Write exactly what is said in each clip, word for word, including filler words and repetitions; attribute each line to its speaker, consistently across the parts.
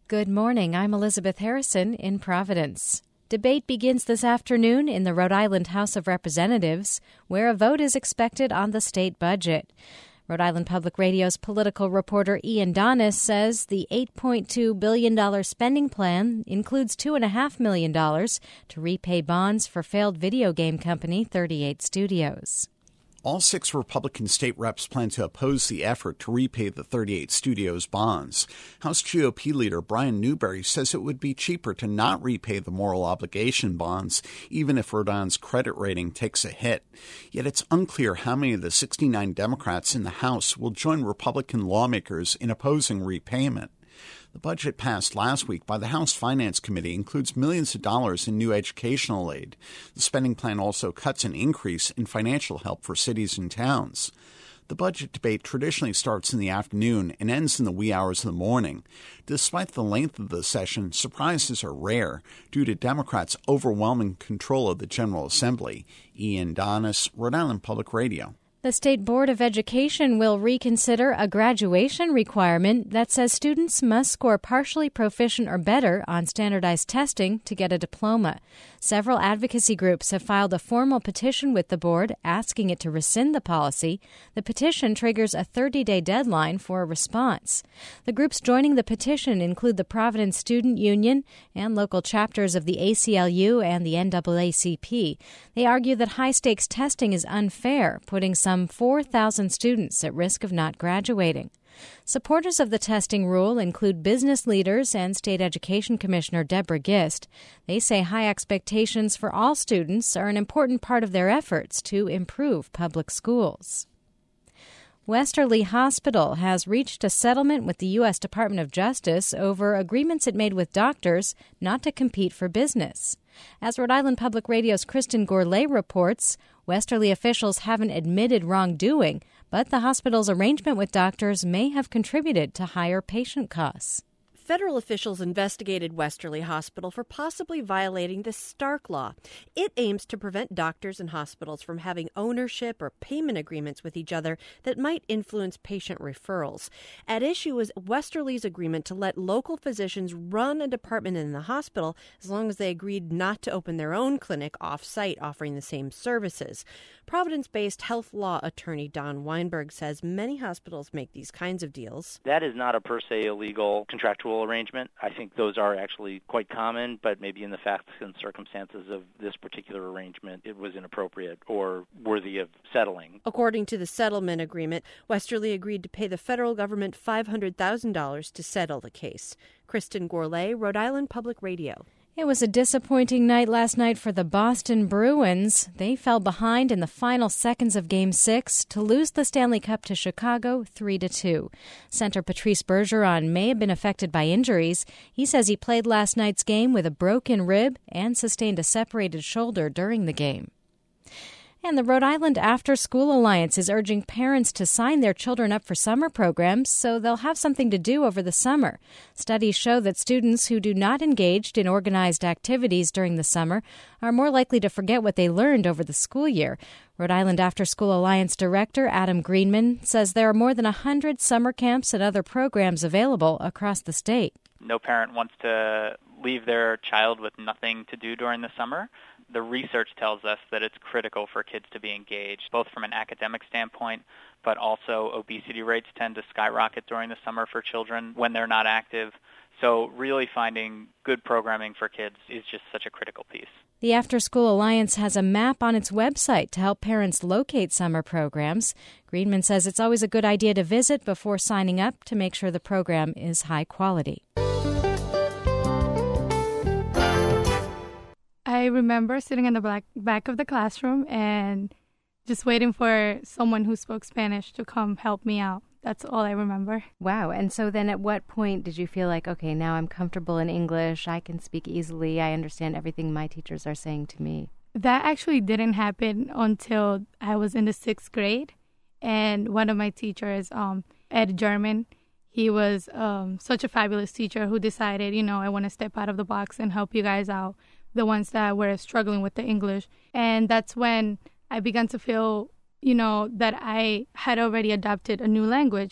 Speaker 1: Good morning. I'm Elizabeth Harrison in Providence. Debate begins this afternoon in the Rhode Island House of Representatives, where a vote is expected on the state budget. Rhode Island Public Radio's political reporter Ian Donis says the eight point two billion dollars spending plan includes two point five million dollars to repay bonds for failed video game company thirty-eight Studios.
Speaker 2: All six Republican state reps plan to oppose the effort to repay the thirty-eight Studios bonds. House G O P leader Brian Newberry says it would be cheaper to not repay the moral obligation bonds, even if Rhode Island's credit rating takes a hit. Yet it's unclear how many of the sixty-nine Democrats in the House will join Republican lawmakers in opposing repayment. The budget passed last week by the House Finance Committee includes millions of dollars in new educational aid. The spending plan also cuts an increase in financial help for cities and towns. The budget debate traditionally starts in the afternoon and ends in the wee hours of the morning. Despite the length of the session, surprises are rare due to Democrats' overwhelming control of the General Assembly. Ian Donis, Rhode Island Public Radio.
Speaker 1: The State Board of Education will reconsider a graduation requirement that says students must score partially proficient or better on standardized testing to get a diploma. Several advocacy groups have filed a formal petition with the board asking it to rescind the policy. The petition triggers a thirty-day deadline for a response. The groups joining the petition include the Providence Student Union and local chapters of the A C L U and the N double A C P. They argue that high-stakes testing is unfair, putting some Some four thousand students at risk of not graduating. Supporters of the testing rule include business leaders and State Education Commissioner Deborah Gist. They say high expectations for all students are an important part of their efforts to improve public schools. Westerly Hospital has reached a settlement with the U S Department of Justice over agreements it made with doctors not to compete for business. As Rhode Island Public Radio's Kristen Gourlay reports, Westerly officials haven't admitted wrongdoing, but the hospital's arrangement with doctors may have contributed to higher patient costs.
Speaker 3: Federal officials investigated Westerly Hospital for possibly violating the Stark Law. It aims to prevent doctors and hospitals from having ownership or payment agreements with each other that might influence patient referrals. At issue is Westerly's agreement to let local physicians run a department in the hospital as long as they agreed not to open their own clinic off-site offering the same services. Providence-based health law attorney Don Weinberg says many hospitals make these kinds of deals.
Speaker 4: That is not a per se illegal contractual arrangement. I think those are actually quite common, but maybe in the facts and circumstances of this particular arrangement, it was inappropriate or worthy of settling.
Speaker 3: According to the settlement agreement, Westerly agreed to pay the federal government five hundred thousand dollars to settle the case. Kristen Gourlay, Rhode Island Public Radio.
Speaker 1: It was a disappointing night last night for the Boston Bruins. They fell behind in the final seconds of Game six to lose the Stanley Cup to Chicago three to two. Center Patrice Bergeron may have been affected by injuries. He says he played last night's game with a broken rib and sustained a separated shoulder during the game. And the Rhode Island After School Alliance is urging parents to sign their children up for summer programs so they'll have something to do over the summer. Studies show that students who do not engage in organized activities during the summer are more likely to forget what they learned over the school year. Rhode Island After School Alliance Director Adam Greenman says there are more than one hundred summer camps and other programs available across the state.
Speaker 5: No parent wants to leave their child with nothing to do during the summer. The research tells us that it's critical for kids to be engaged, both from an academic standpoint, but also obesity rates tend to skyrocket during the summer for children when they're not active. So really finding good programming for kids is just such a critical piece.
Speaker 1: The After School Alliance has a map on its website to help parents locate summer programs. Greenman says it's always a good idea to visit before signing up to make sure the program is high quality.
Speaker 6: I remember sitting in the back, back of the classroom and just waiting for someone who spoke Spanish to come help me out. That's all I remember.
Speaker 7: Wow. And so then at what point did you feel like, okay, now I'm comfortable in English, I can speak easily, I understand everything my teachers are saying to me?
Speaker 6: That actually didn't happen until I was in the sixth grade. And one of my teachers, um, Ed German, he was um, such a fabulous teacher who decided, you know, I want to step out of the box and help you guys out, the ones that were struggling with the English. And that's when I began to feel, you know, that I had already adopted a new language.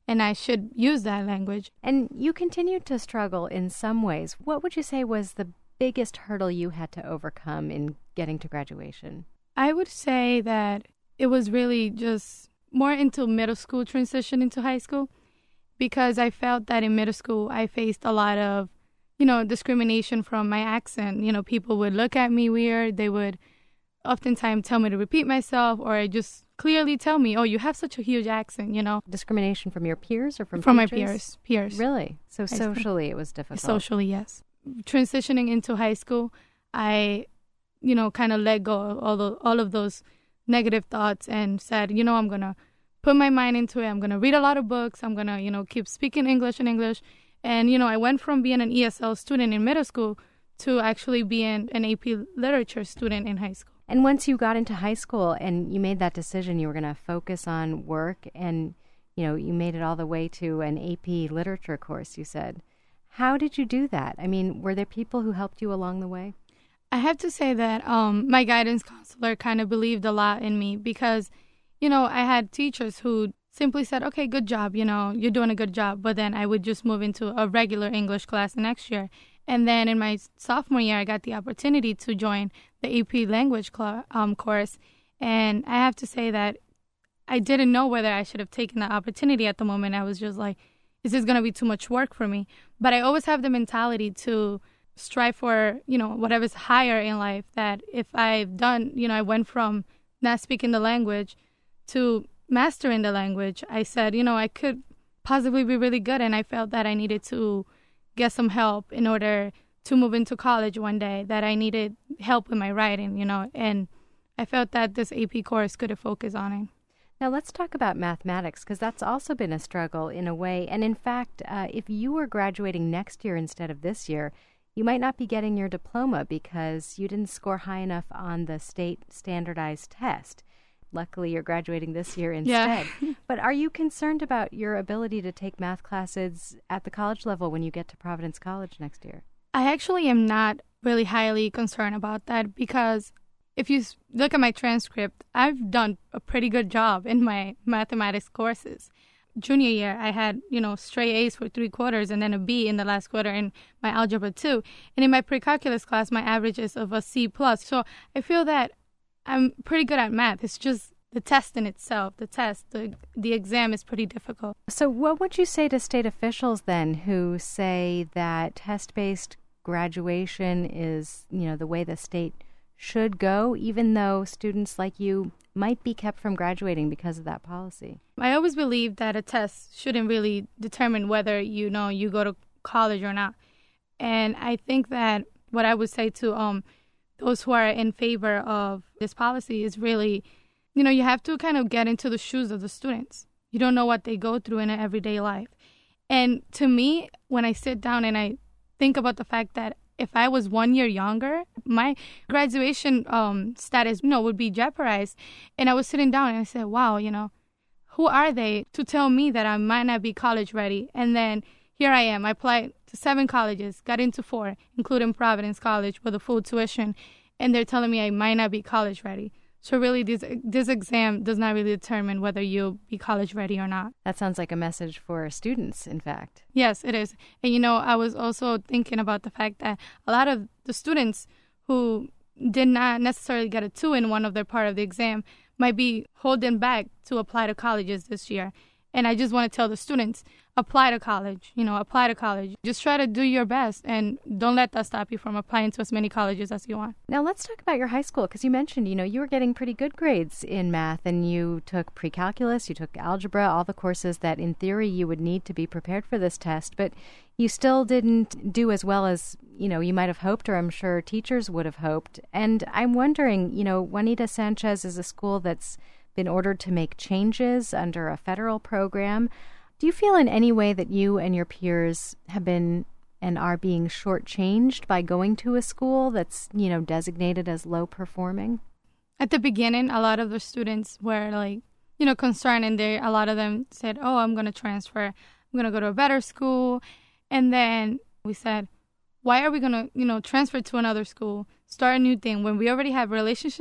Speaker 6: and I should use that language.
Speaker 7: And you continued to struggle in some ways. What would you say was the biggest hurdle you had to overcome in getting to graduation?
Speaker 6: I would say that it was really just more into middle school transition into high school, because I felt that in middle school I faced a lot of, you know, discrimination from my accent. You know, people would look at me weird. They would oftentimes tell me to repeat myself, or just clearly tell me, oh, you have such a huge accent, you know.
Speaker 7: Discrimination from your peers or from
Speaker 6: From
Speaker 7: teachers?
Speaker 6: my peers. Peers.
Speaker 7: Really? So
Speaker 6: High
Speaker 7: socially
Speaker 6: school.
Speaker 7: It was difficult.
Speaker 6: Socially, yes. Transitioning into high school, I, you know, kind of let go of all, the, all of those negative thoughts and said, you know, I'm going to put my mind into it. I'm going to read a lot of books. I'm going to, you know, keep speaking English and English. And, you know, I went from being an E S L student in middle school to actually being an A P literature student in high school.
Speaker 7: And once you got into high school and you made that decision, you were going to focus on work, and, you know, you made it all the way to an A P literature course, you said. How did you do that? I mean, were there people who helped you along the way?
Speaker 6: I have to say that um, my guidance counselor kind of believed a lot in me, because, you know, I had teachers who simply said, okay, good job, you know, you're doing a good job. But then I would just move into a regular English class the next year. And then in my sophomore year, I got the opportunity to join the A P language cl- um, course. And I have to say that I didn't know whether I should have taken the opportunity at the moment. I was just like, is this going to be too much work for me? But I always have the mentality to strive for, you know, whatever's higher in life, that if I've done, you know, I went from not speaking the language to mastering the language, I said, you know, I could possibly be really good. And I felt that I needed to get some help in order to move into college one day, that I needed help with my writing, you know, and I felt that this A P course could have focused on it.
Speaker 7: Now let's talk about mathematics, because that's also been a struggle in a way. And in fact, uh, if you were graduating next year instead of this year, you might not be getting your diploma because you didn't score high enough on the state standardized test. Luckily, you're graduating this year instead. Yeah. But are you concerned about your ability to take math classes at the college level when you get to Providence College next year?
Speaker 6: I actually am not really highly concerned about that, because if you look at my transcript, I've done a pretty good job in my mathematics courses. Junior year, I had, you know, straight A's for three quarters and then a B in the last quarter in my algebra two. And in my pre-calculus class, my average is of a C plus. So I feel that I'm pretty good at math. It's just the test in itself, the test, the the exam is pretty difficult.
Speaker 7: So what would you say to state officials then who say that test-based graduation is, you know, the way the state should go, even though students like you might be kept from graduating because of that policy?
Speaker 6: I always believe that a test shouldn't really determine whether, you know, you go to college or not. And I think that what I would say to um those who are in favor of this policy is really, you know, you have to kind of get into the shoes of the students. You don't know what they go through in an everyday life. And to me, when I sit down and I think about the fact that if I was one year younger, my graduation um, status, you know, would be jeopardized. And I was sitting down and I said, wow, you know, who are they to tell me that I might not be college ready? And then here I am. I applied to seven colleges, got into four, including Providence College with a full tuition. And they're telling me I might not be college ready. So really, this this exam does not really determine whether you'll be college ready or not.
Speaker 7: That sounds like a message for students, in fact.
Speaker 6: Yes, it is. And, you know, I was also thinking about the fact that a lot of the students who did not necessarily get a two in one of their part of the exam might be holding back to apply to colleges this year. And I just want to tell the students, apply to college, you know, apply to college. Just try to do your best and don't let that stop you from applying to as many colleges as you want.
Speaker 7: Now, let's talk about your high school, because you mentioned, you know, you were getting pretty good grades in math, and you took pre-calculus, you took algebra, all the courses that in theory you would need to be prepared for this test, but you still didn't do as well as, you know, you might have hoped, or I'm sure teachers would have hoped. And I'm wondering, you know, Juanita Sanchez is a school that's been ordered to make changes under a federal program. Do you feel in any way that you and your peers have been and are being shortchanged by going to a school that's, you know, designated as low performing?
Speaker 6: At the beginning, a lot of the students were like, you know, concerned, and they, a lot of them said, oh, I'm going to transfer. I'm going to go to a better school. And then we said, why are we going to, you know, transfer to another school, start a new thing when we already have relationships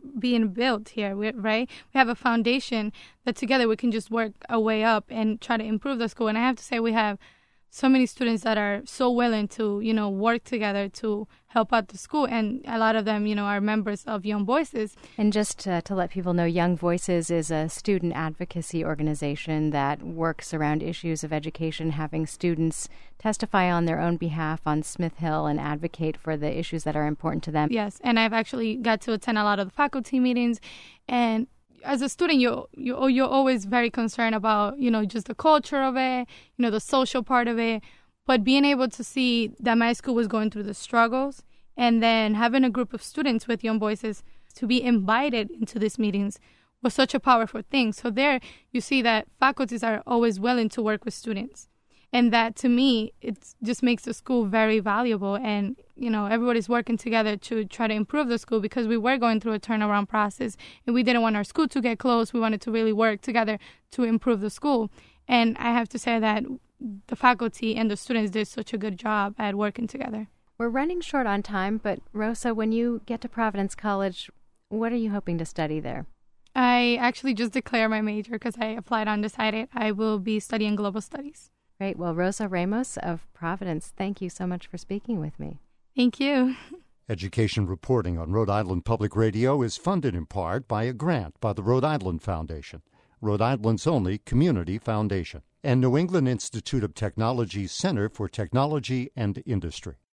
Speaker 6: being built here, we, right? We have a foundation that together we can just work our way up and try to improve the school. And I have to say we have so many students that are so willing to, you know, work together to help out the school. And a lot of them, you know, are members of Young Voices.
Speaker 7: And just uh, to let people know, Young Voices is a student advocacy organization that works around issues of education, having students testify on their own behalf on Smith Hill and advocate for the issues that are important to them.
Speaker 6: Yes, and I've actually got to attend a lot of the faculty meetings. And as a student, you you you're always very concerned about, you know, just the culture of it, you know, the social part of it. But being able to see that my school was going through the struggles, and then having a group of students with Young Voices to be invited into these meetings was such a powerful thing. So there you see that faculties are always willing to work with students. And that, to me, it just makes the school very valuable. And, you know, everybody's working together to try to improve the school, because we were going through a turnaround process and we didn't want our school to get closed. We wanted to really work together to improve the school. And I have to say that the faculty and the students did such a good job at working together.
Speaker 7: We're running short on time, but Rosa, when you get to Providence College, what are you hoping to study there?
Speaker 6: I actually just declared my major because I applied undecided. I will be studying global studies.
Speaker 7: Great. Well, Rosa Ramos of Providence, thank you so much for speaking with me.
Speaker 6: Thank you.
Speaker 8: Education reporting on Rhode Island Public Radio is funded in part by a grant by the Rhode Island Foundation, Rhode Island's only community foundation, and New England Institute of Technology's Center for Technology and Industry.